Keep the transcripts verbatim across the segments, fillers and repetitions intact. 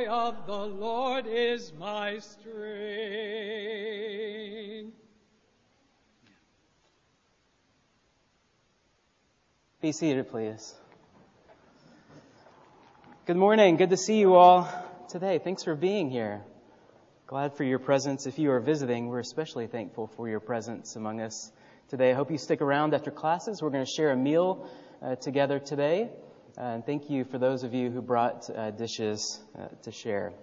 joy of the Lord is my strength. Be seated, please. Good morning. Good to see you all today. Thanks for being here. Glad for your presence. If you are visiting, we're especially thankful for your presence among us today. I hope you stick around after classes. We're going to share a meal uh, together today. Uh, and thank you for those of you who brought uh, dishes uh, to share.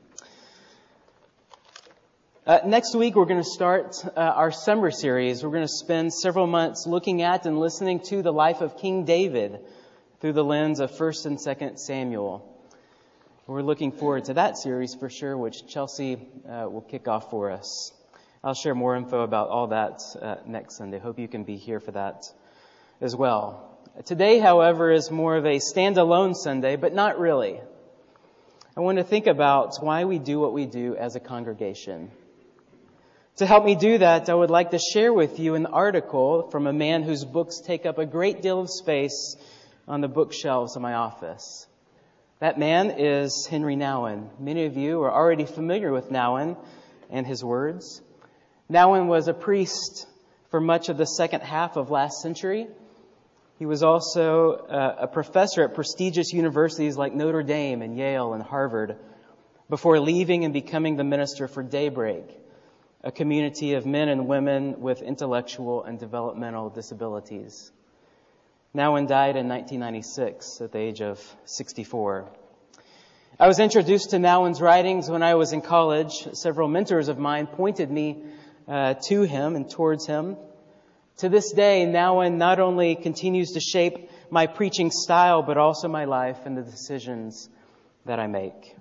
Uh, next week, we're going to start uh, our summer series. We're going to spend several months looking at and listening to the life of King David through the lens of First and Second Samuel. We're looking forward to that series for sure, which Chelsea uh, will kick off for us. I'll share more info about all that uh, next Sunday. Hope you can be here for that as well. Today, however, is more of a standalone Sunday, but not really. I want to think about why we do what we do as a congregation. To help me do that, I would like to share with you an article from a man whose books take up a great deal of space on the bookshelves of my office. That man is Henry Nouwen. Many of you are already familiar with Nouwen and his words. Nouwen was a priest for much of the second half of last century. He was also uh, a professor at prestigious universities like Notre Dame and Yale and Harvard before leaving and becoming the minister for Daybreak, a community of men and women with intellectual and developmental disabilities. Nouwen died in nineteen ninety-six at the age of sixty-four. I was introduced to Nouwen's writings when I was in college. Several mentors of mine pointed me uh, to him and towards him. To this day, Nouwen not only continues to shape my preaching style, but also my life and the decisions that I make.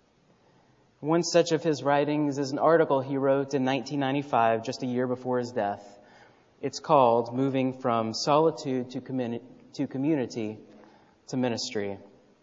One such of his writings is an article he wrote in nineteen ninety-five, just a year before his death. It's called Moving from Solitude to, Communi- to Community to Ministry.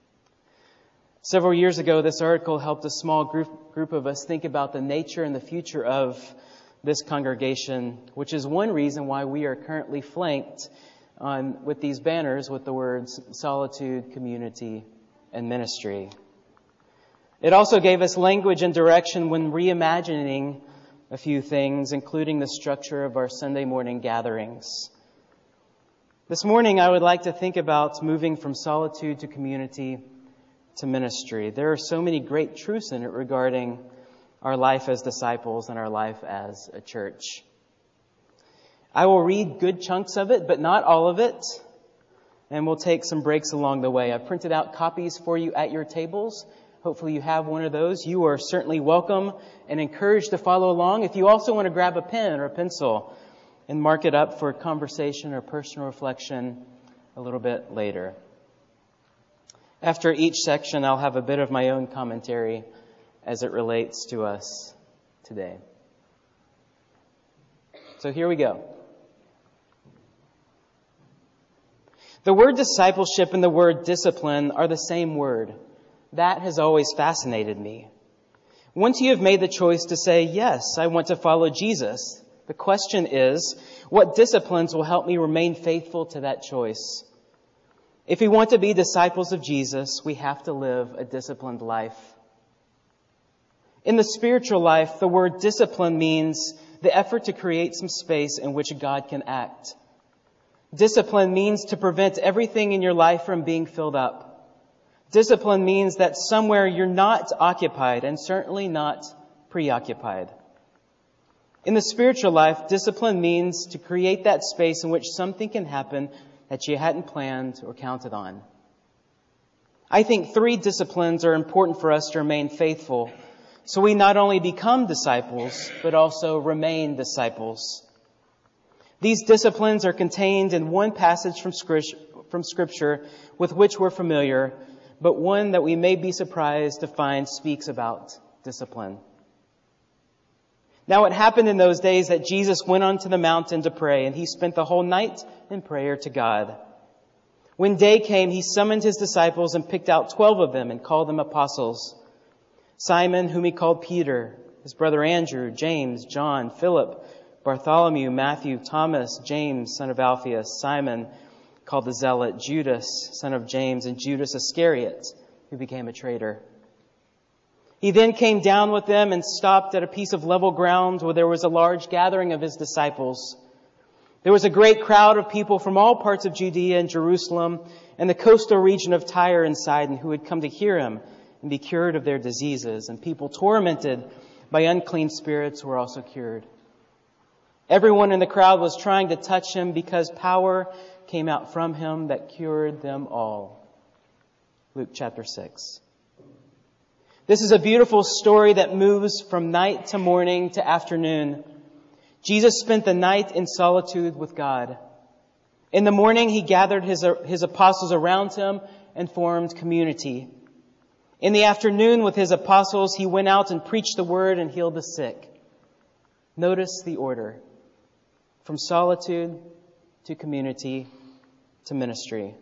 Several years ago, this article helped a small group, group of us think about the nature and the future of this congregation, which is one reason why we are currently flanked on with these banners with the words Solitude, Community, and Ministry. It also gave us language and direction when reimagining a few things, including the structure of our Sunday morning gatherings. This morning, I would like to think about moving from solitude to community to ministry. There are so many great truths in it regarding our life as disciples and our life as a church. I will read good chunks of it, but not all of it, and we'll take some breaks along the way. I've printed out copies for you at your tables. Hopefully you have one of those. You are certainly welcome and encouraged to follow along. If you also want to grab a pen or a pencil and mark it up for conversation or personal reflection a little bit later. After each section, I'll have a bit of my own commentary as it relates to us today. So here we go. The word discipleship and the word discipline are the same word. That has always fascinated me. Once you have made the choice to say, yes, I want to follow Jesus, the question is, what disciplines will help me remain faithful to that choice? If we want to be disciples of Jesus, we have to live a disciplined life. In the spiritual life, the word discipline means the effort to create some space in which God can act. Discipline means to prevent everything in your life from being filled up. Discipline means that somewhere you're not occupied and certainly not preoccupied. In the spiritual life, discipline means to create that space in which something can happen that you hadn't planned or counted on. I think three disciplines are important for us to remain faithful, so we not only become disciples, but also remain disciples. These disciplines are contained in one passage from Scripture with which we're familiar, but one that we may be surprised to find speaks about discipline. Now it happened in those days that Jesus went onto the mountain to pray, and he spent the whole night in prayer to God. When day came, he summoned his disciples and picked out twelve of them and called them apostles. Simon, whom he called Peter, his brother Andrew, James, John, Philip, Bartholomew, Matthew, Thomas, James, son of Alphaeus, Simon, called the Zealot, Judas, son of James, and Judas Iscariot, who became a traitor. He then came down with them and stopped at a piece of level ground where there was a large gathering of his disciples. There was a great crowd of people from all parts of Judea and Jerusalem and the coastal region of Tyre and Sidon who had come to hear him and be cured of their diseases. And people tormented by unclean spirits were also cured. Everyone in the crowd was trying to touch him because power came out from him that cured them all. Luke chapter six. This is a beautiful story that moves from night to morning to afternoon. Jesus spent the night in solitude with God. In the morning, he gathered his, his apostles around him and formed community. In the afternoon, with his apostles, he went out and preached the word and healed the sick. Notice the order. From solitude to community to ministry.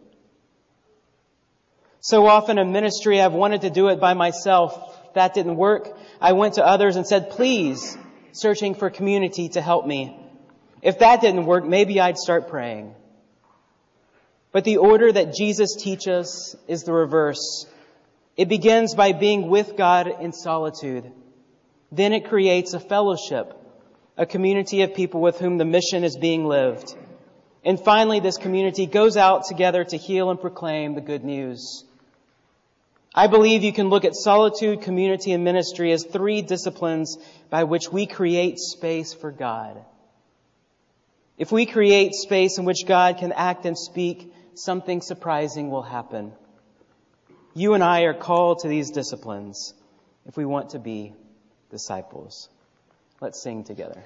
So often in ministry, I've wanted to do it by myself. If that didn't work, I went to others and said, please, searching for community to help me. If that didn't work, maybe I'd start praying. But the order that Jesus teaches is the reverse. It begins by being with God in solitude. Then it creates a fellowship, a community of people with whom the mission is being lived. And finally, this community goes out together to heal and proclaim the good news. I believe you can look at solitude, community, and ministry as three disciplines by which we create space for God. If we create space in which God can act and speak, something surprising will happen. You and I are called to these disciplines if we want to be disciples. Let's sing together.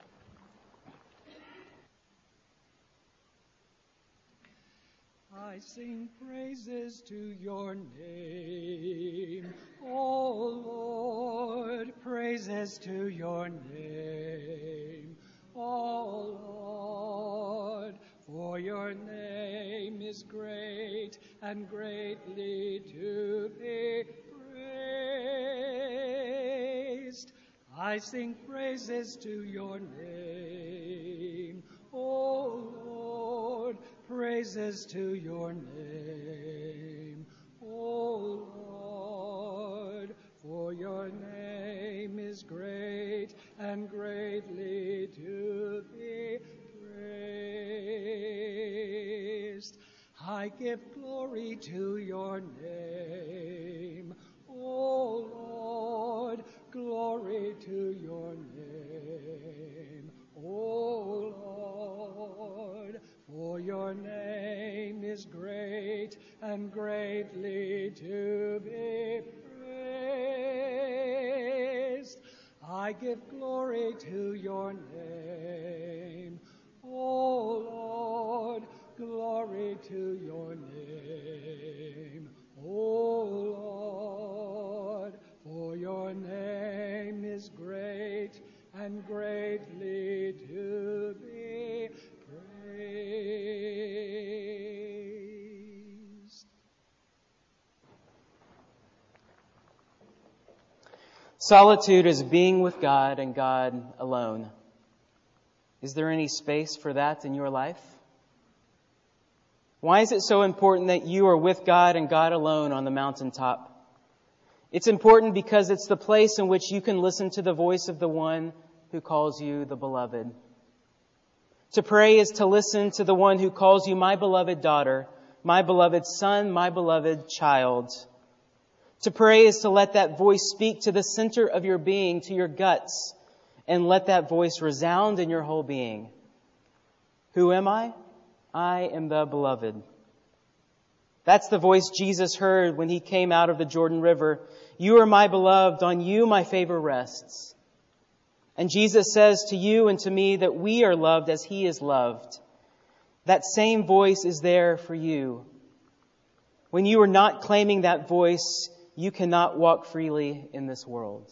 I sing praises to your name, O Lord, praises to your name, O Lord, for your name is great and greatly to be praised. I sing praises to your name, O Lord, praises to your name, O Lord, for your name is great and greatly to be praised. I give glory to your name, O Lord, glory to your name, O Lord, for your name is great and greatly to be praised. I give glory to your name, O Lord, glory to your name, O Lord, for your name is great and greatly to be praised. Solitude is being with God and God alone. Is there any space for that in your life? Why is it so important that you are with God and God alone on the mountaintop? It's important because it's the place in which you can listen to the voice of the one who calls you the beloved. To pray is to listen to the one who calls you my beloved daughter, my beloved son, my beloved child. To pray is to let that voice speak to the center of your being, to your guts, and let that voice resound in your whole being. Who am I? I am the beloved. That's the voice Jesus heard when he came out of the Jordan River. You are my beloved, on you my favor rests. And Jesus says to you and to me that we are loved as he is loved. That same voice is there for you. When you are not claiming that voice, you cannot walk freely in this world.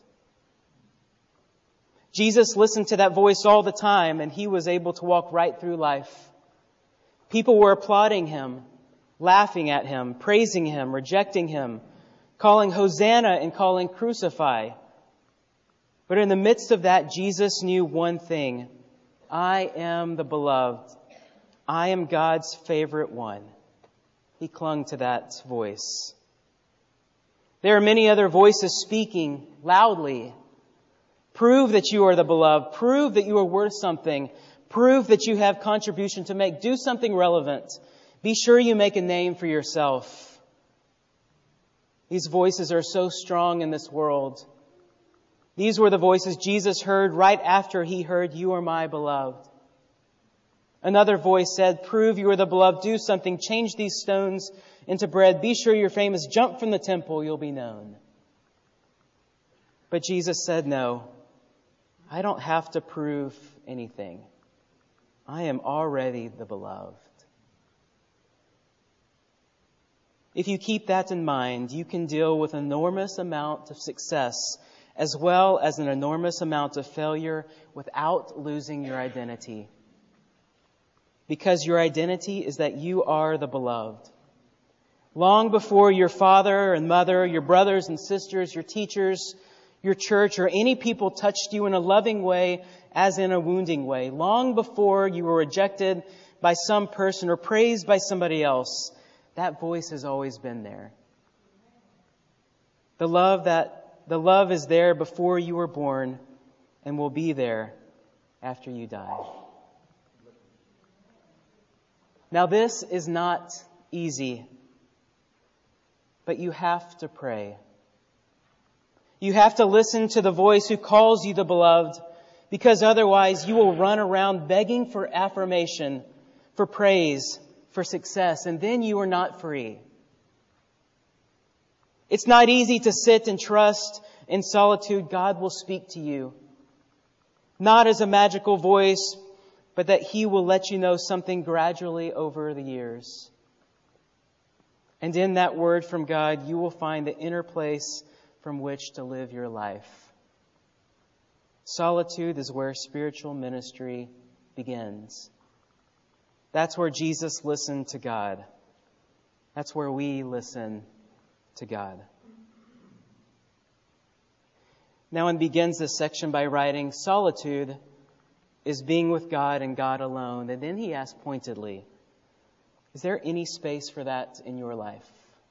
Jesus listened to that voice all the time, and he was able to walk right through life. People were applauding him, laughing at him, praising him, rejecting him, calling Hosanna and calling Crucify. But in the midst of that, Jesus knew one thing. I am the beloved. I am God's favorite one. He clung to that voice. There are many other voices speaking loudly. Prove that you are the beloved. Prove that you are worth something. Prove that you have contribution to make. Do something relevant. Be sure you make a name for yourself. These voices are so strong in this world. These were the voices Jesus heard right after He heard, "You are my beloved." Another voice said, "Prove you are the beloved. Do something. Change these stones into bread. Be sure you're famous. Jump from the temple. You'll be known." But Jesus said, "No, I don't have to prove anything. I am already the beloved." If you keep that in mind, you can deal with an enormous amount of success as well as an enormous amount of failure without losing your identity. Because your identity is that you are the beloved. Long before your father and mother, your brothers and sisters, your teachers, your church, or any people touched you in a loving way as in a wounding way, long before you were rejected by some person or praised by somebody else, that voice has always been there. The love that the love is there before you were born and will be there after you die. Now, this is not easy, but you have to pray. You have to listen to the voice who calls you the beloved, because otherwise you will run around begging for affirmation, for praise, for success, and then you are not free. It's not easy to sit and trust in solitude God will speak to you. Not as a magical voice, but that He will let you know something gradually over the years. And in that word from God, you will find the inner place from which to live your life. Solitude is where spiritual ministry begins. That's where Jesus listened to God. That's where we listen to God. Now, he begins this section by writing, solitude is being with God and God alone. And then he asks pointedly, is there any space for that in your life?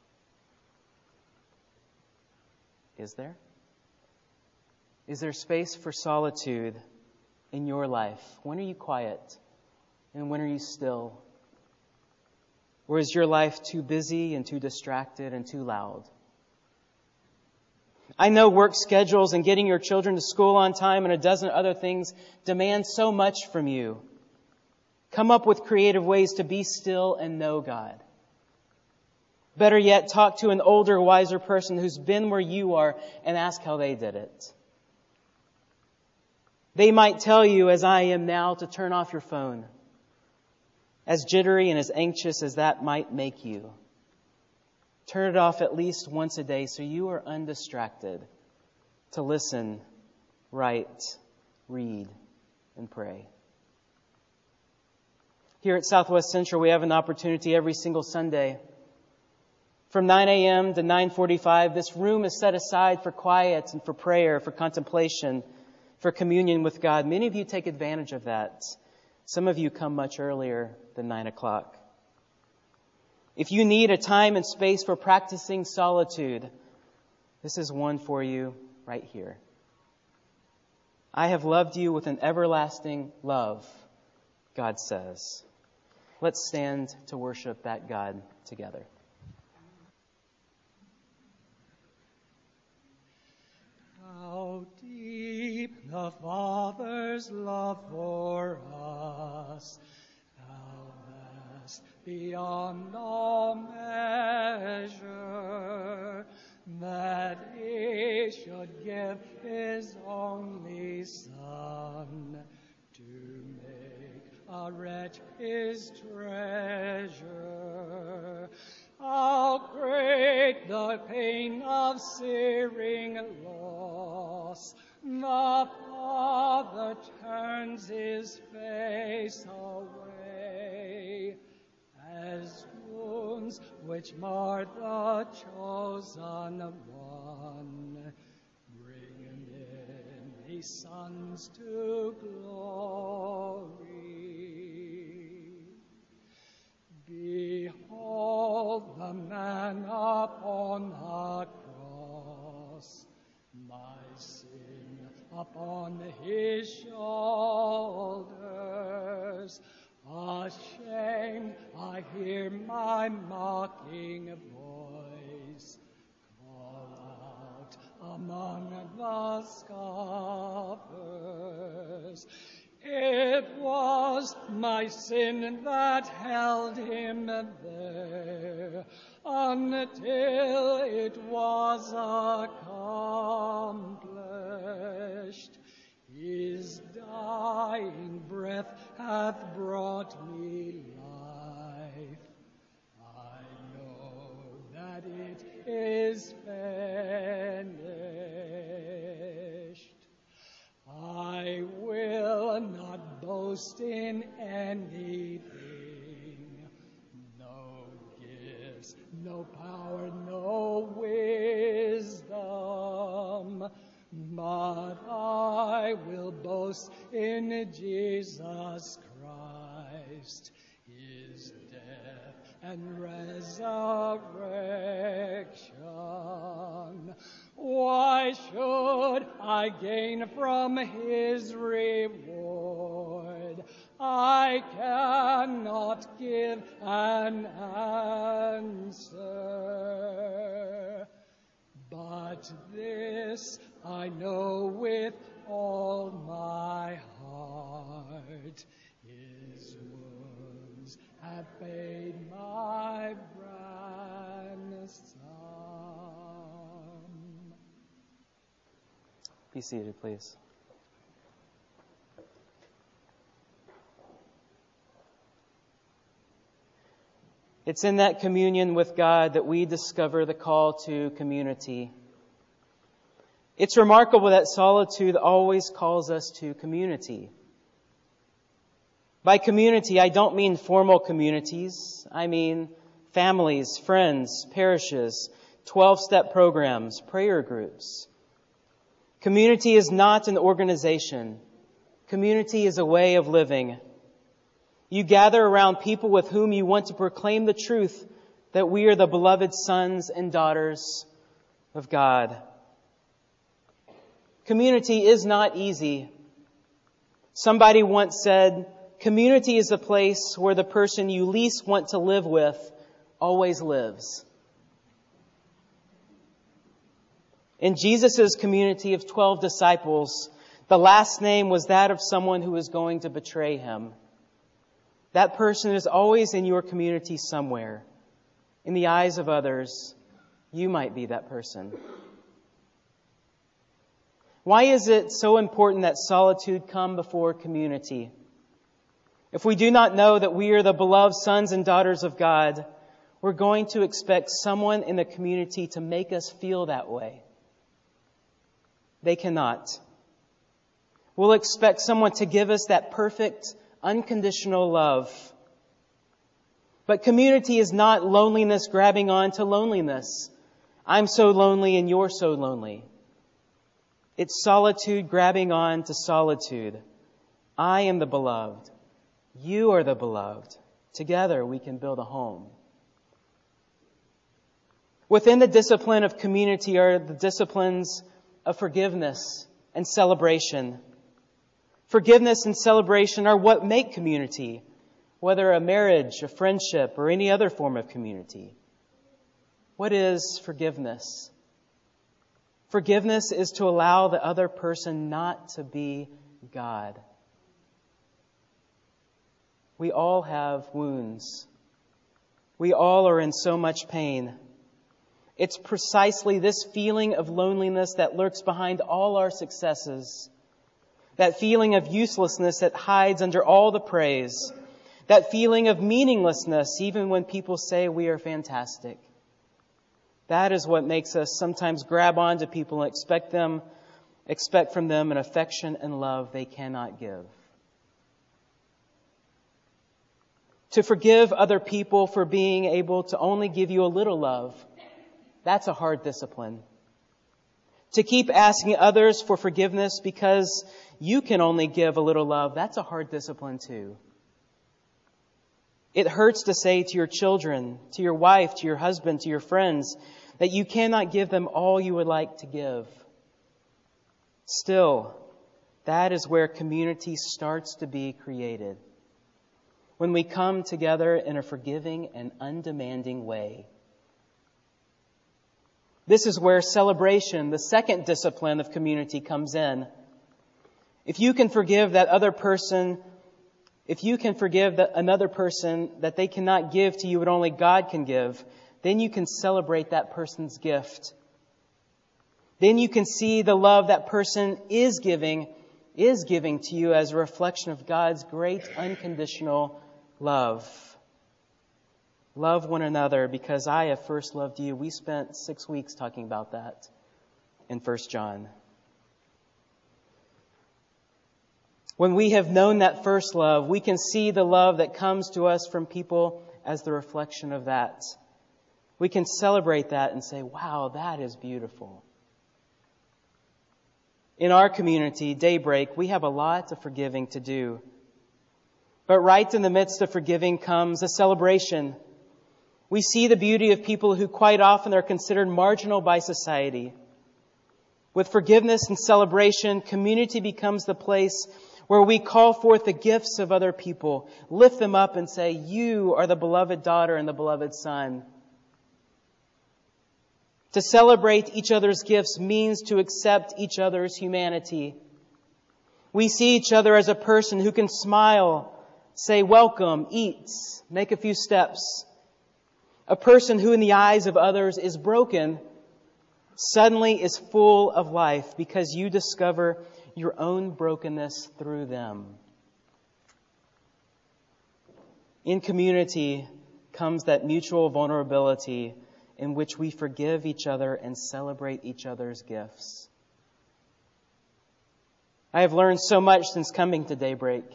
Is there? Is there space for solitude in your life? When are you quiet? And when are you still? Or is your life too busy and too distracted and too loud? I know work schedules and getting your children to school on time and a dozen other things demand so much from you. Come up with creative ways to be still and know God. Better yet, talk to an older, wiser person who's been where you are and ask how they did it. They might tell you, as I am now, to turn off your phone. As jittery and as anxious as that might make you. Turn it off at least once a day so you are undistracted to listen, write, read, and pray. Here at Southwest Central, we have an opportunity every single Sunday. From nine a.m. to nine forty-five, this room is set aside for quiet and for prayer, for contemplation, for communion with God. Many of you take advantage of that. Some of you come much earlier than nine o'clock. If you need a time and space for practicing solitude, this is one for you right here. I have loved you with an everlasting love, God says. Let's stand to worship that God together. How deep the Father's love for us, how vast beyond all measure, that He should give His only Son to make a wretch His treasure. How great the pain of searing loss! The Father turns His face away, as wounds which mar the chosen one bring many sons to glory. Behold the man upon the cross, my sin upon his shoulders. Ashamed, I hear my mocking voice call out among the scoffers. It was my sin that held him there until it was accomplished. His dying breath hath brought me life. I know that it is finished. I will not boast in anything, no gifts, no power, no wisdom, but I will boast in Jesus Christ, his death and resurrection. Why should I gain from his reward? I cannot give an answer. But this I know with all my heart, his wounds have paid my ransom. Be seated, please. It's in that communion with God that we discover the call to community. It's remarkable that solitude always calls us to community. By community, I don't mean formal communities. I mean families, friends, parishes, twelve-step programs, prayer groups. Community is not an organization. Community is a way of living. You gather around people with whom you want to proclaim the truth that we are the beloved sons and daughters of God. Community is not easy. Somebody once said, community is a place where the person you least want to live with always lives. In Jesus' community of twelve disciples, the last name was that of someone who was going to betray him. That person is always in your community somewhere. In the eyes of others, you might be that person. Why is it so important that solitude come before community? If we do not know that we are the beloved sons and daughters of God, we're going to expect someone in the community to make us feel that way. They cannot. We'll expect someone to give us that perfect, unconditional love. But community is not loneliness grabbing on to loneliness. I'm so lonely and you're so lonely. It's solitude grabbing on to solitude. I am the beloved. You are the beloved. Together we can build a home. Within the discipline of community are the disciplines of forgiveness and celebration. Forgiveness and celebration are what make community, whether a marriage, a friendship, or any other form of community. What is forgiveness? Forgiveness is to allow the other person not to be God. We all have wounds. We all are in so much pain. It's precisely this feeling of loneliness that lurks behind all our successes. That feeling of uselessness that hides under all the praise. That feeling of meaninglessness even when people say we are fantastic. That is what makes us sometimes grab onto people and expect them, expect from them an affection and love they cannot give. To forgive other people for being able to only give you a little love, that's a hard discipline. To keep asking others for forgiveness because you can only give a little love, that's a hard discipline too. It hurts to say to your children, to your wife, to your husband, to your friends, that you cannot give them all you would like to give. Still, that is where community starts to be created. When we come together in a forgiving and undemanding way. This is where celebration, the second discipline of community, comes in. If you can forgive that other person, if you can forgive that another person that they cannot give to you what only God can give, then you can celebrate that person's gift. Then you can see the love that person is giving, is giving to you as a reflection of God's great unconditional love. Love one another because I have first loved you. We spent six weeks talking about that in First John. When we have known that first love, we can see the love that comes to us from people as the reflection of that. We can celebrate that and say, wow, that is beautiful. In our community, Daybreak, we have a lot of forgiving to do. But right in the midst of forgiving comes a celebration. We see the beauty of people who quite often are considered marginal by society. With forgiveness and celebration, community becomes the place where we call forth the gifts of other people, lift them up and say, you are the beloved daughter and the beloved son. To celebrate each other's gifts means to accept each other's humanity. We see each other as a person who can smile, say welcome, eat, make a few steps. A person who in the eyes of others is broken suddenly is full of life because you discover your own brokenness through them. In community comes that mutual vulnerability in which we forgive each other and celebrate each other's gifts. I have learned so much since coming to Daybreak.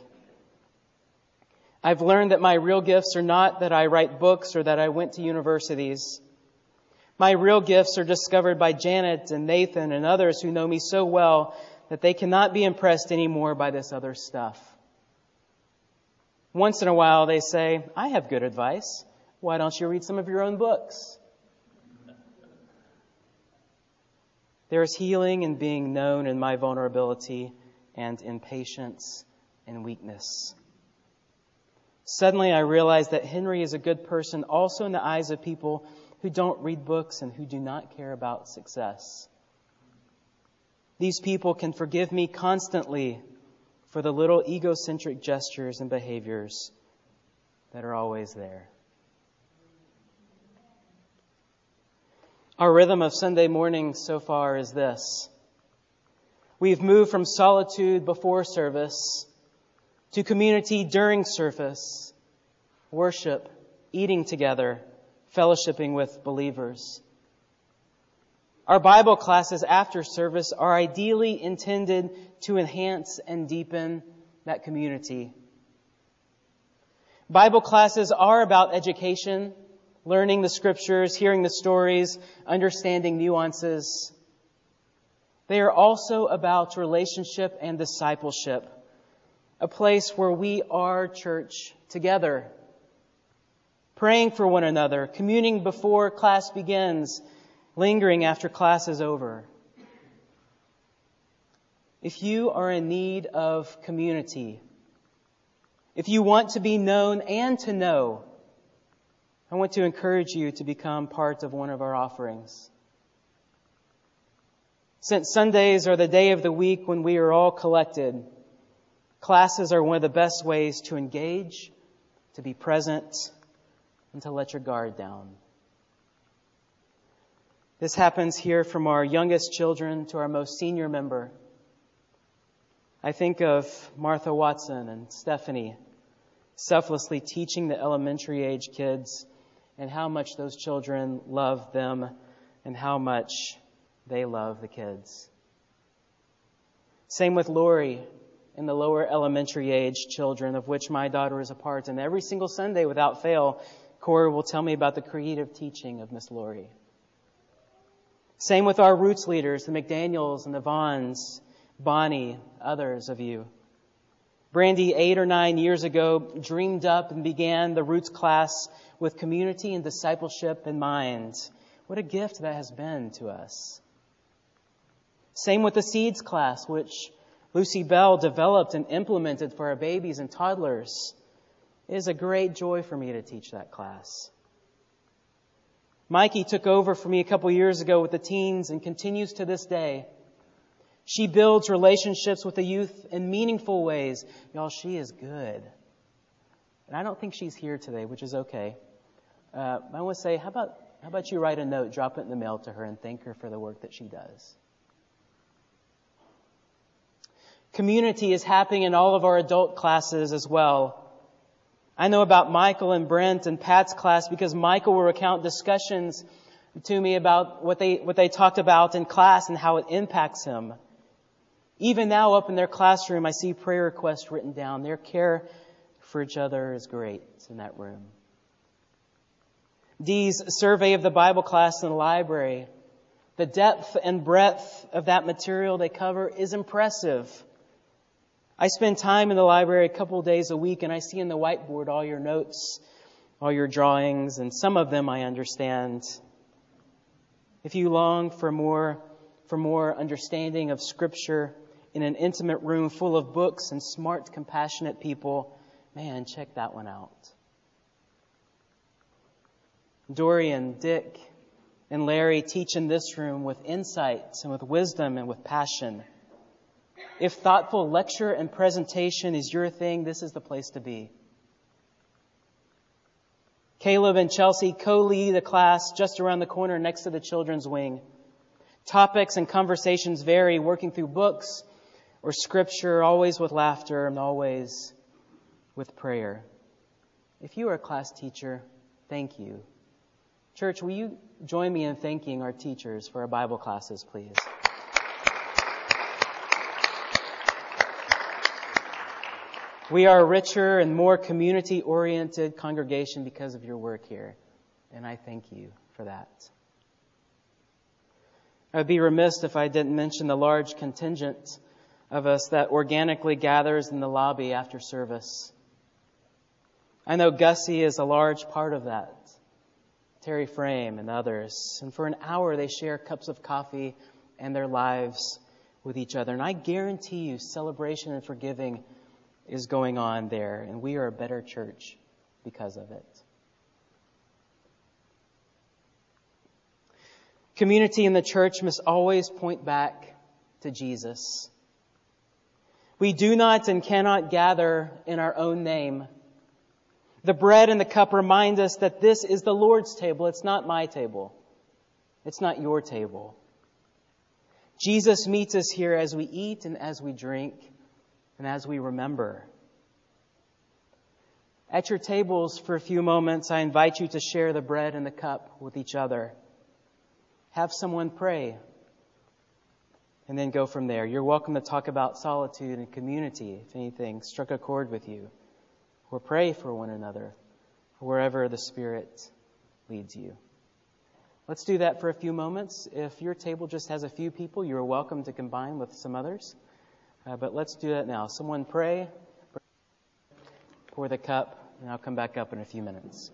I've learned that my real gifts are not that I write books or that I went to universities. My real gifts are discovered by Janet and Nathan and others who know me so well that they cannot be impressed anymore by this other stuff. Once in a while they say, I have good advice. Why don't you read some of your own books? There is healing in being known in my vulnerability and in patience and weakness. Suddenly I realized that Henry is a good person also in the eyes of people who don't read books and who do not care about success. These people can forgive me constantly for the little egocentric gestures and behaviors that are always there. Our rhythm of Sunday morning so far is this. We've moved from solitude before service to community during service, worship, eating together, fellowshipping with believers. Our Bible classes after service are ideally intended to enhance and deepen that community. Bible classes are about education, learning the scriptures, hearing the stories, understanding nuances. They are also about relationship and discipleship, a place where we are church together, praying for one another, communing before class begins, lingering after class is over. If you are in need of community, if you want to be known and to know, I want to encourage you to become part of one of our offerings. Since Sundays are the day of the week when we are all collected, classes are one of the best ways to engage, to be present, and to let your guard down. This happens here from our youngest children to our most senior member. I think of Martha Watson and Stephanie selflessly teaching the elementary age kids and how much those children love them and how much they love the kids. Same with Lori and the lower elementary age children, of which my daughter is a part. And every single Sunday, without fail, Cora will tell me about the creative teaching of Miss Lori. Same with our Roots leaders, the McDaniels and the Vaughns, Bonnie, others of you. Brandy, eight or nine years ago, dreamed up and began the Roots class with community and discipleship in mind. What a gift that has been to us. Same with the Seeds class, which Lucy Bell developed and implemented for our babies and toddlers. It is a great joy for me to teach that class. Mikey took over for me a couple years ago with the teens and continues to this day. She builds relationships with the youth in meaningful ways. Y'all, she is good. And I don't think she's here today, which is okay. Uh, I want to say, how about how about you write a note, drop it in the mail to her, and thank her for the work that she does. Community is happening in all of our adult classes as well. I know about Michael and Brent and Pat's class because Michael will recount discussions to me about what they what they talked about in class and how it impacts him. Even now up in their classroom, I see prayer requests written down. Their care for each other is great in that room. Dee's survey of the Bible class in the library, the depth and breadth of that material they cover is impressive. I spend time in the library a couple of days a week, and I see in the whiteboard all your notes, all your drawings, and some of them I understand. If you long for more, for more understanding of Scripture in an intimate room full of books and smart, compassionate people, man, check that one out. Dorian, Dick, and Larry teach in this room with insight and with wisdom and with passion. If thoughtful lecture and presentation is your thing, this is the place to be. Caleb and Chelsea co-lead a class just around the corner next to the children's wing. Topics and conversations vary, working through books or scripture, always with laughter and always with prayer. If you are a class teacher, thank you. Church, will you join me in thanking our teachers for our Bible classes, please? We are a richer and more community-oriented congregation because of your work here, and I thank you for that. I would be remiss if I didn't mention the large contingent of us that organically gathers in the lobby after service. I know Gussie is a large part of that, Terry Frame and others, and for an hour they share cups of coffee and their lives with each other, and I guarantee you celebration and forgiving is going on there, and we are a better church because of it. Community in the church must always point back to Jesus. We do not and cannot gather in our own name. The bread and the cup remind us that this is the Lord's table. It's not my table. It's not your table. Jesus meets us here as we eat and as we drink and as we remember. At your tables for a few moments, I invite you to share the bread and the cup with each other. Have someone pray, and then go from there. You're welcome to talk about solitude and community, if anything struck a chord with you, or pray for one another, wherever the Spirit leads you. Let's do that for a few moments. If your table just has a few people, you're welcome to combine with some others. Uh, but let's do that now. Someone pray, pour the cup, and I'll come back up in a few minutes.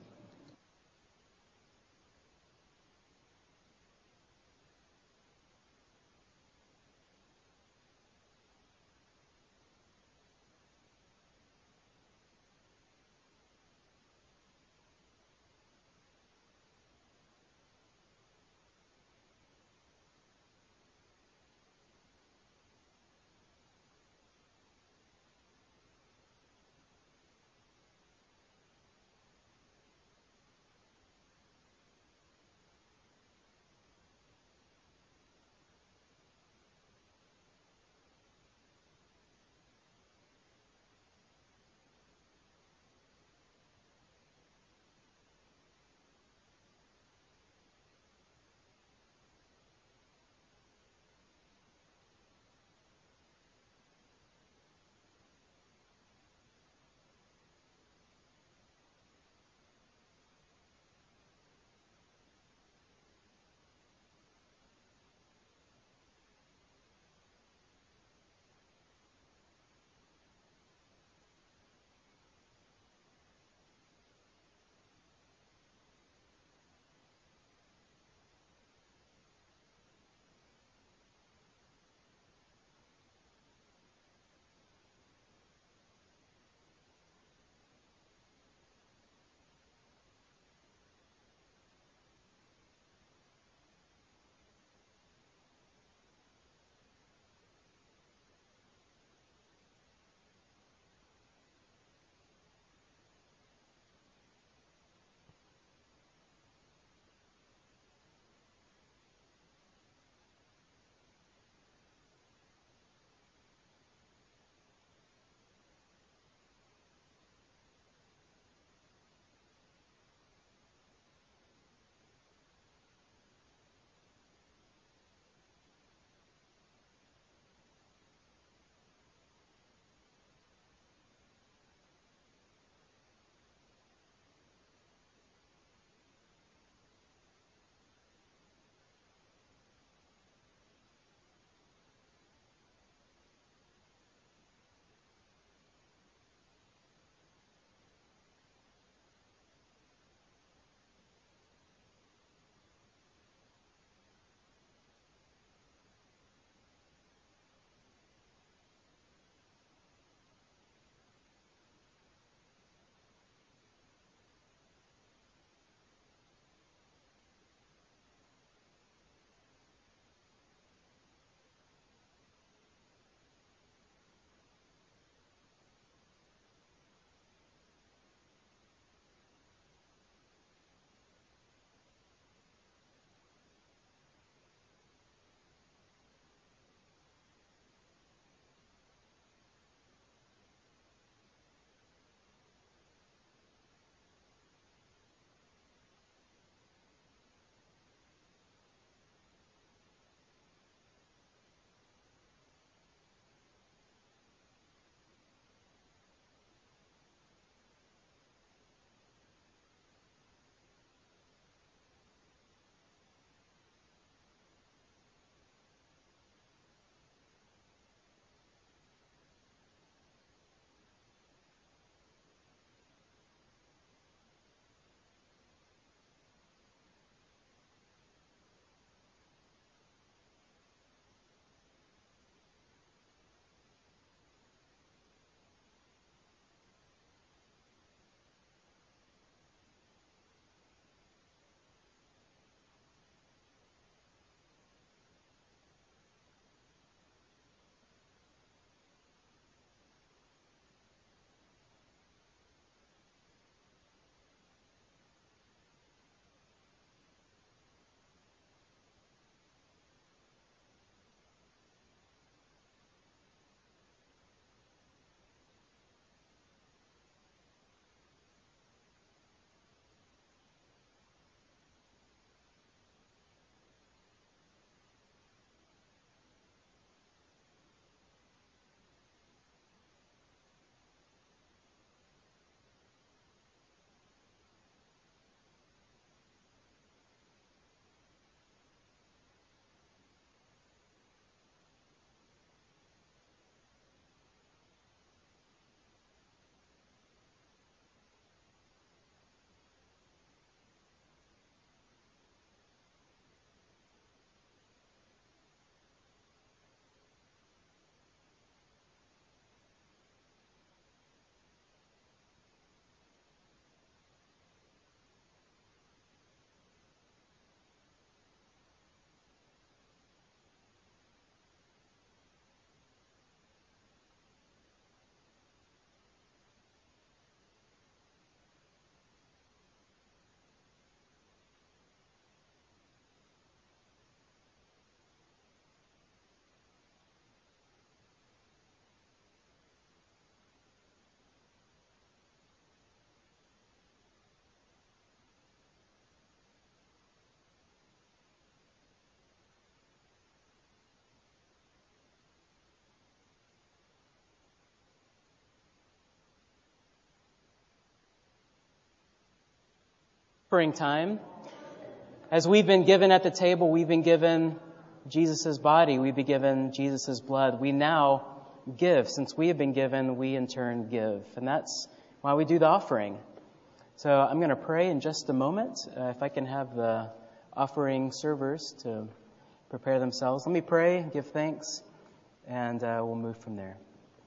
offering time. As we've been given at the table, we've been given Jesus' body, we've been given Jesus' blood. We now give. Since we have been given, we in turn give. And that's why we do the offering. So I'm going to pray in just a moment. Uh, if I can have the offering servers to prepare themselves. Let me pray, give thanks, and uh, we'll move from there.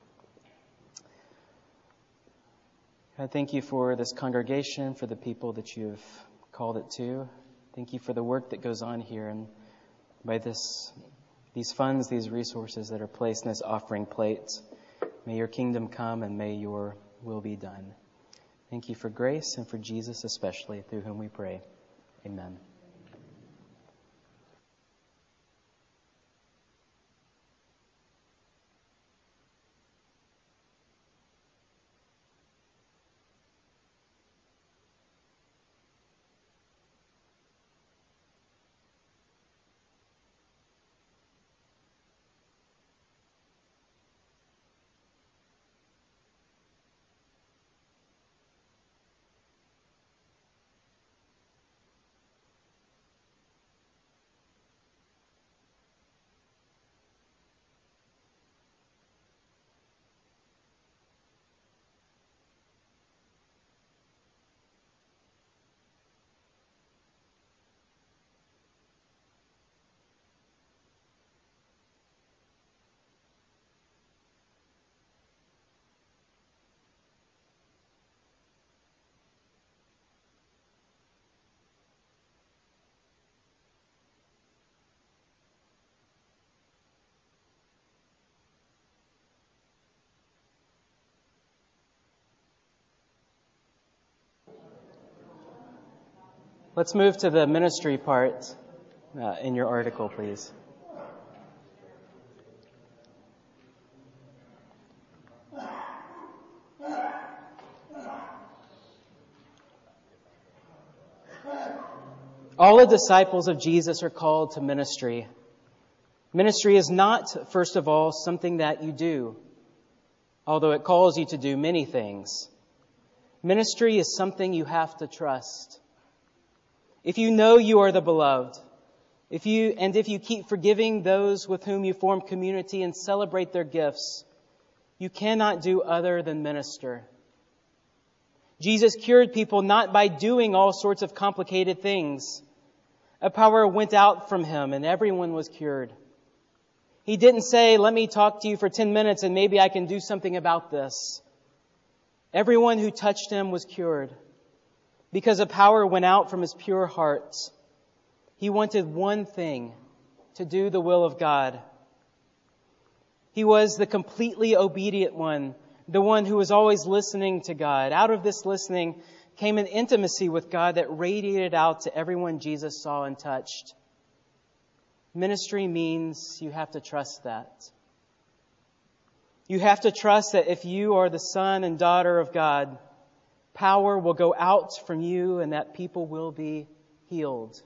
I thank you for this congregation, for the people that you've called it to. Thank you for the work that goes on here, and by this, these funds, these resources that are placed in this offering plate. May your kingdom come and may your will be done. Thank you for grace and for Jesus especially, through whom we pray. Amen. Let's move to the ministry part uh, in your article, please. All the disciples of Jesus are called to ministry. Ministry is not, first of all, something that you do, although it calls you to do many things. Ministry is something you have to trust. If you know you are the beloved, if you and if you keep forgiving those with whom you form community and celebrate their gifts, you cannot do other than minister. Jesus cured people not by doing all sorts of complicated things. A power went out from him and everyone was cured. He didn't say, let me talk to you for ten minutes and maybe I can do something about this. Everyone who touched him was cured. Because a power went out from his pure heart. He wanted one thing, to do the will of God. He was the completely obedient one, the one who was always listening to God. Out of this listening came an intimacy with God that radiated out to everyone Jesus saw and touched. Ministry means you have to trust that. You have to trust that if you are the son and daughter of God, power will go out from you and that people will be healed.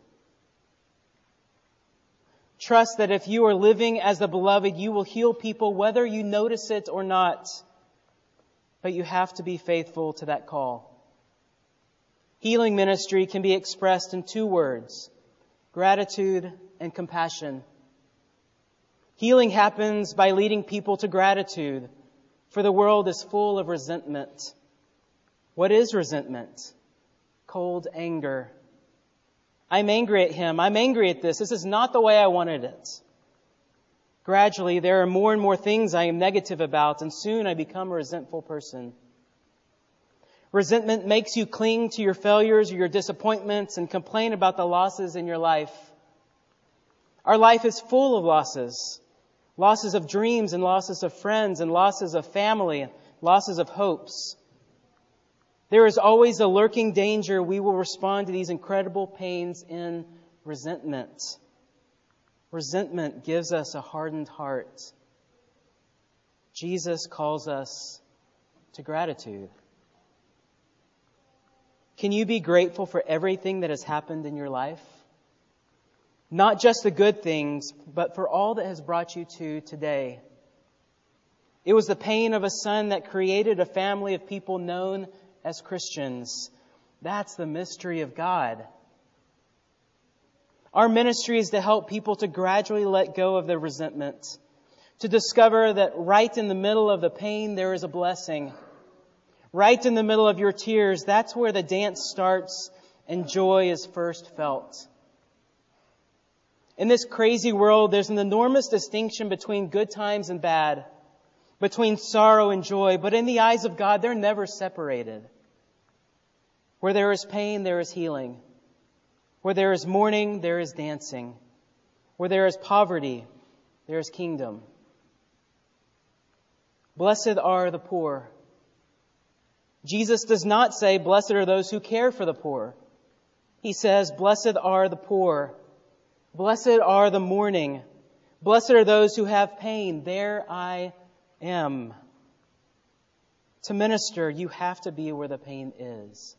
Trust that if you are living as the beloved, you will heal people whether you notice it or not. But you have to be faithful to that call. Healing ministry can be expressed in two words: gratitude and compassion. Healing happens by leading people to gratitude, for the world is full of resentment. What is resentment? Cold anger. I'm angry at him. I'm angry at this. This is not the way I wanted it. Gradually, there are more and more things I am negative about, and soon I become a resentful person. Resentment makes you cling to your failures or your disappointments and complain about the losses in your life. Our life is full of losses. Losses of dreams and losses of friends and losses of family, losses of hopes. There is always a lurking danger we will respond to these incredible pains in resentment. Resentment gives us a hardened heart. Jesus calls us to gratitude. Can you be grateful for everything that has happened in your life? Not just the good things, but for all that has brought you to today. It was the pain of a son that created a family of people known as Christians. That's the mystery of God. Our ministry is to help people to gradually let go of their resentment, to discover that right in the middle of the pain, there is a blessing. Right in the middle of your tears, that's where the dance starts and joy is first felt. In this crazy world, there's an enormous distinction between good times and bad, between sorrow and joy, but in the eyes of God, they're never separated. Where there is pain, there is healing. Where there is mourning, there is dancing. Where there is poverty, there is kingdom. Blessed are the poor. Jesus does not say, blessed are those who care for the poor. He says, blessed are the poor. Blessed are the mourning. Blessed are those who have pain. There I am. To minister, you have to be where the pain is.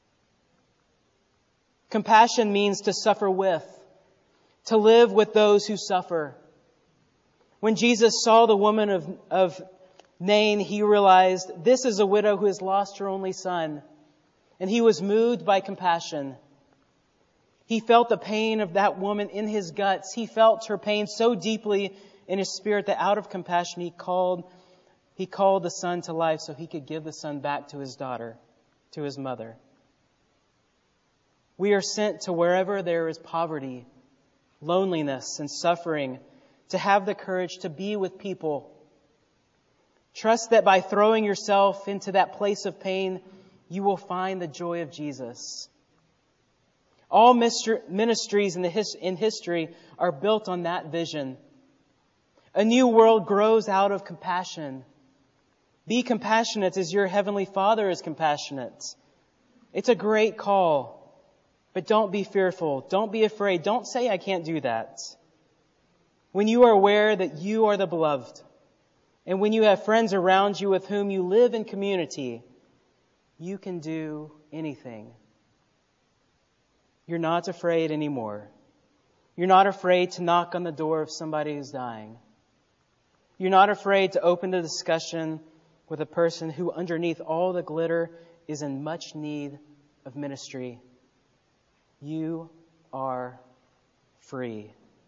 Compassion means to suffer with, to live with those who suffer. When Jesus saw the woman of, of Nain, he realized this is a widow who has lost her only son. And he was moved by compassion. He felt the pain of that woman in his guts. He felt her pain so deeply in his spirit that out of compassion he called, he called the son to life so he could give the son back to his daughter, to his mother. We are sent to wherever there is poverty, loneliness, and suffering to have the courage to be with people. Trust that by throwing yourself into that place of pain, you will find the joy of Jesus. All ministries in, the his, in history are built on that vision. A new world grows out of compassion. Be compassionate as your heavenly Father is compassionate. It's a great call. But don't be fearful. Don't be afraid. Don't say, I can't do that. When you are aware that you are the beloved, and when you have friends around you with whom you live in community, you can do anything. You're not afraid anymore. You're not afraid to knock on the door of somebody who's dying. You're not afraid to open the discussion with a person who underneath all the glitter is in much need of ministry. You are free.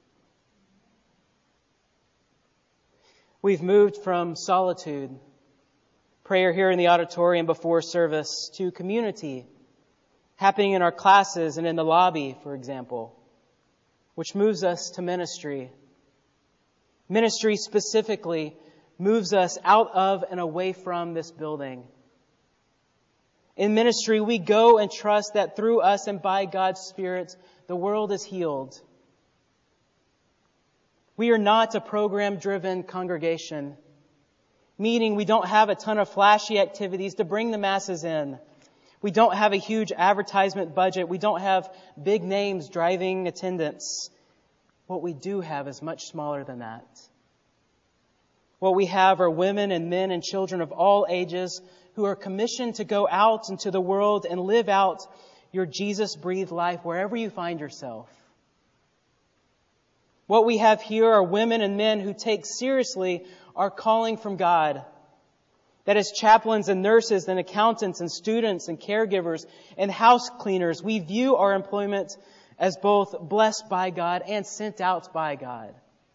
We've moved from solitude, prayer here in the auditorium before service, to community, happening in our classes and in the lobby, for example, which moves us to ministry. Ministry specifically moves us out of and away from this building. In ministry, we go and trust that through us and by God's Spirit, the world is healed. We are not a program-driven congregation, meaning we don't have a ton of flashy activities to bring the masses in. We don't have a huge advertisement budget. We don't have big names driving attendance. What we do have is much smaller than that. What we have are women and men and children of all ages who are commissioned to go out into the world and live out your Jesus-breathed life wherever you find yourself. What we have here are women and men who take seriously our calling from God. That as chaplains and nurses and accountants and students and caregivers and house cleaners, we view our employment as both blessed by God and sent out by God.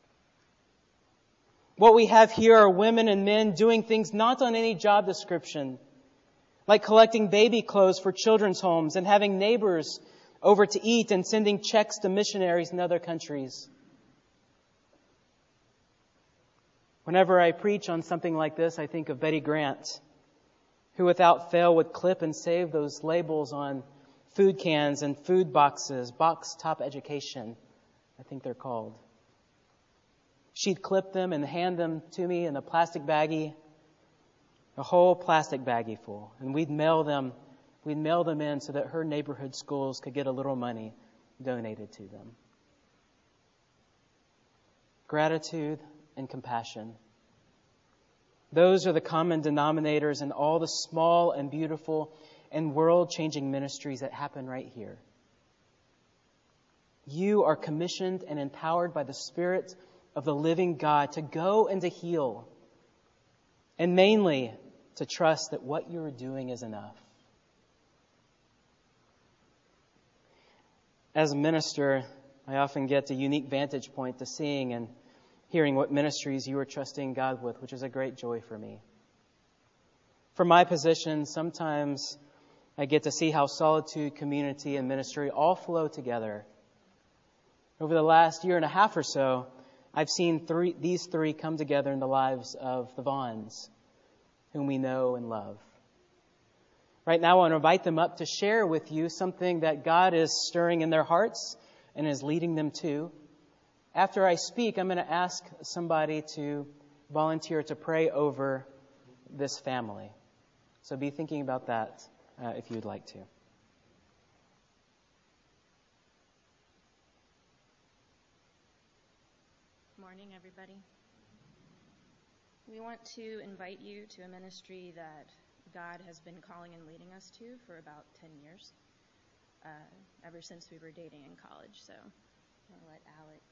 What we have here are women and men doing things not on any job description, like collecting baby clothes for children's homes and having neighbors over to eat and sending checks to missionaries in other countries. Whenever I preach on something like this, I think of Betty Grant, who without fail would clip and save those labels on food cans and food boxes, Box Top Education, I think they're called. She'd clip them and hand them to me in a plastic baggie, a whole plastic baggie full. And we'd mail them, we'd mail them in so that her neighborhood schools could get a little money donated to them. Gratitude and compassion. Those are the common denominators in all the small and beautiful and world-changing ministries that happen right here. You are commissioned and empowered by the Spirit of the living God to go and to heal, and mainly to trust that what you are doing is enough. As a minister, I often get a unique vantage point to seeing and hearing what ministries you are trusting God with, which is a great joy for me. From my position, sometimes I get to see how solitude, community, and ministry all flow together. Over the last year and a half or so, I've seen three, these three come together in the lives of the Vaughns, whom we know and love. Right now, I want to invite them up to share with you something that God is stirring in their hearts and is leading them to. After I speak, I'm going to ask somebody to volunteer to pray over this family. So be thinking about that uh, if you would like to. Good morning, everybody. We want to invite you to a ministry that God has been calling and leading us to for about ten years, uh, ever since we were dating in college. So I'm going to let Alex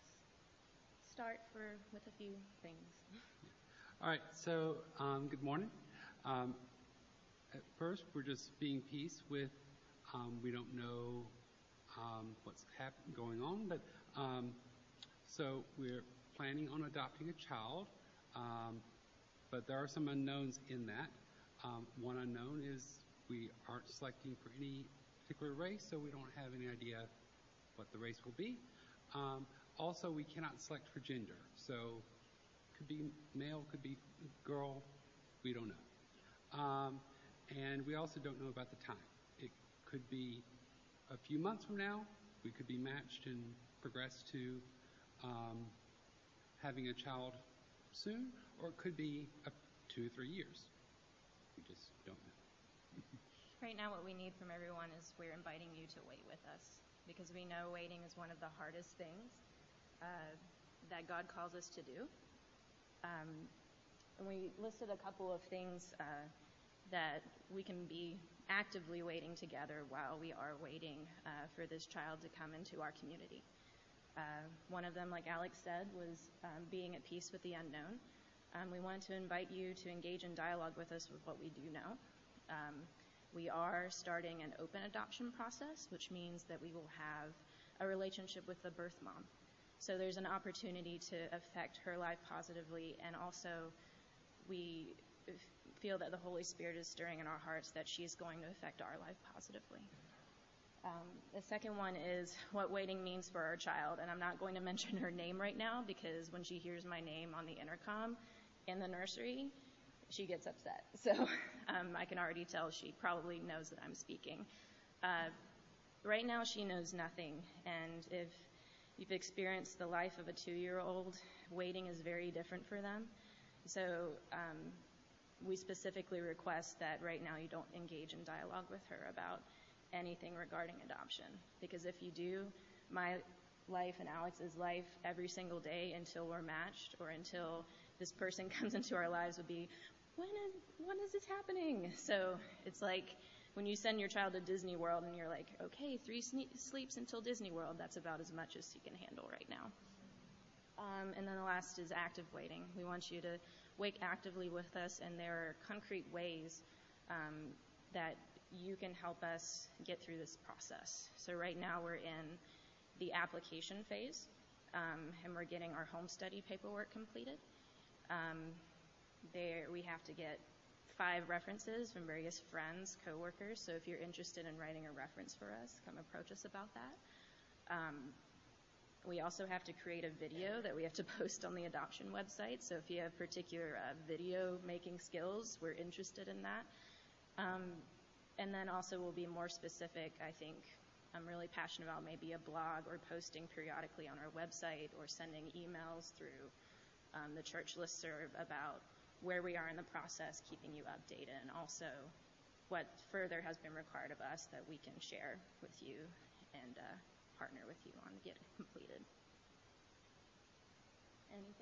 start for with a few things. All right, so um, good morning. Um, at first, we're just being peace with, um, we don't know um, what's hap- going on, but um, so we're planning on adopting a child, um, but there are some unknowns in that. Um, one unknown is we aren't selecting for any particular race, so we don't have any idea what the race will be. Um, also, we cannot select for gender, so could be male, could be girl, we don't know. Um, and we also don't know about the time. It could be a few months from now, we could be matched and progress to um, having a child soon, or it could be up two or three years. We just don't know. Right now, what we need from everyone is we're inviting you to wait with us, because we know waiting is one of the hardest things uh, that God calls us to do. Um, and we listed a couple of things uh, that we can be actively waiting together while we are waiting uh, for this child to come into our community. Uh, one of them, like Alex said, was um, being at peace with the unknown. Um, we wanted to invite you to engage in dialogue with us with what we do know. Um, we are starting an open adoption process, which means that we will have a relationship with the birth mom. So there's an opportunity to affect her life positively, and also we feel that the Holy Spirit is stirring in our hearts that she's going to affect our life positively. Um, the second one is what waiting means for our child, and I'm not going to mention her name right now because when she hears my name on the intercom in the nursery, she gets upset. So um, I can already tell she probably knows that I'm speaking. Uh, right now she knows nothing, and if you've experienced the life of a two-year-old, waiting is very different for them. So um, we specifically request that right now you don't engage in dialogue with her about anything regarding adoption, because if you do, my life and Alex's life every single day until we're matched or until this person comes into our lives would be, when is, when is this happening? So it's like when you send your child to Disney World and you're like, okay, three sne- sleeps until Disney World, that's about as much as you can handle right now. Um, and then the last is active waiting. We want you to wait actively with us, and there are concrete ways um, that you can help us get through this process. So right now we're in the application phase, um, and we're getting our home study paperwork completed. Um, there we have to get five references from various friends, coworkers. So if you're interested in writing a reference for us, come approach us about that. Um, we also have to create a video that we have to post on the adoption website. So if you have particular uh, video making skills, we're interested in that. Um, and then also we'll be more specific. I think I'm really passionate about maybe a blog or posting periodically on our website or sending emails through um, the church listserv about where we are in the process, keeping you updated, and also what further has been required of us that we can share with you and uh, partner with you on to get it completed. Anything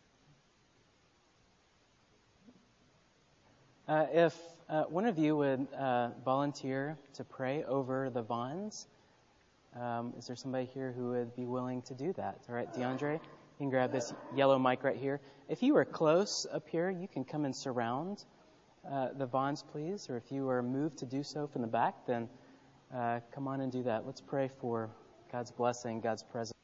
else? Uh, if uh, one of you would uh, volunteer to pray over the Vaughns, um, is there somebody here who would be willing to do that? All right, DeAndre, you can grab this yellow mic right here. If you are close up here, you can come and surround uh, the Vaughns, please. Or if you are moved to do so from the back, then uh, come on and do that. Let's pray for God's blessing, God's presence.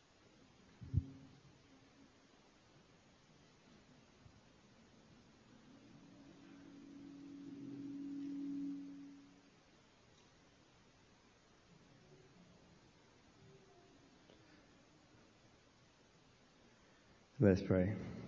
Let's pray.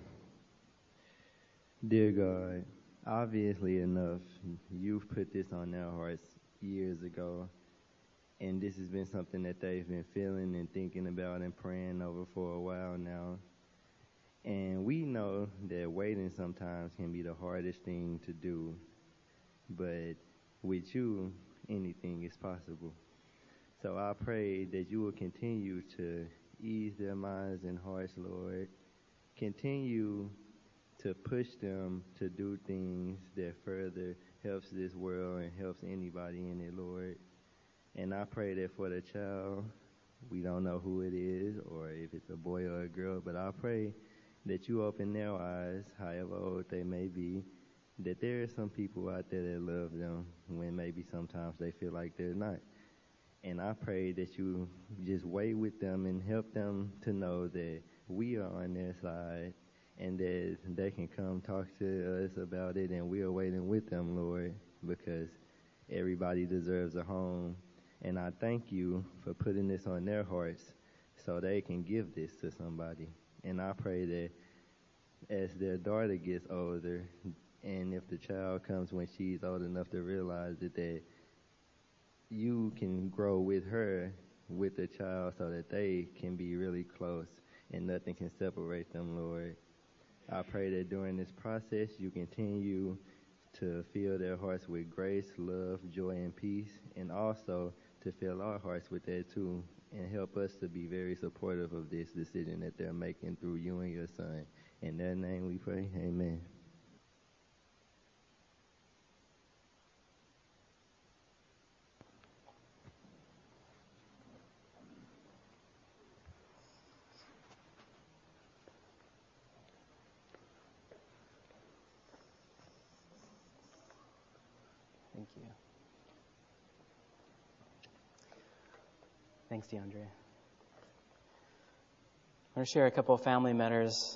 Dear God, obviously enough, you've put this on their hearts years ago, and this has been something that they've been feeling and thinking about and praying over for a while now. And we know that waiting sometimes can be the hardest thing to do, but with you, anything is possible. So I pray that you will continue to ease their minds and hearts, Lord. Continue to push them to do things that further helps this world and helps anybody in it, Lord. And I pray that for the child, we don't know who it is or if it's a boy or a girl, but I pray that you open their eyes, however old they may be, that there are some people out there that love them when maybe sometimes they feel like they're not. And I pray that you just wait with them and help them to know that we are on their side and that they can come talk to us about it, and we are waiting with them, Lord, because everybody deserves a home. And I thank you for putting this on their hearts so they can give this to somebody. And I pray that as their daughter gets older, and if the child comes when she's old enough to realize it, that you can grow with her, with the child, so that they can be really close and nothing can separate them, Lord. I pray that during this process you continue to fill their hearts with grace, love, joy, and peace, and also to fill our hearts with that too, and help us to be very supportive of this decision that they're making through you and your Son. In that name we pray, amen. Thank you. Thanks, DeAndre. I'm going to share a couple of family matters